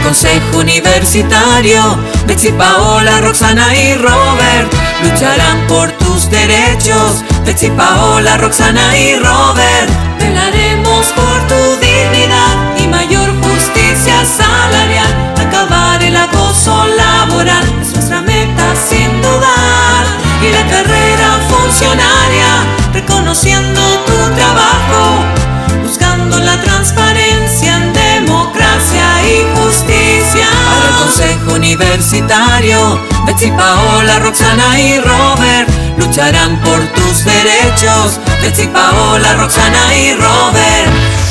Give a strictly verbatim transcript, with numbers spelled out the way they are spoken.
Consejo Universitario, Betsy, Paola, Roxana y Robert lucharán por tus derechos. Betsy, Paola, Roxana y Robert, velaremos por tu dignidad y mayor justicia salarial. Acabar el acoso laboral es nuestra meta sin dudar, y la carrera funcionaria reconociendo tu trabajo, buscando la transparencia en democracia y justicia. Para el Consejo Universitario, Betsy, Paola, Roxana y Robert lucharán por tus derechos. Betsy, Paola, Roxana y Robert.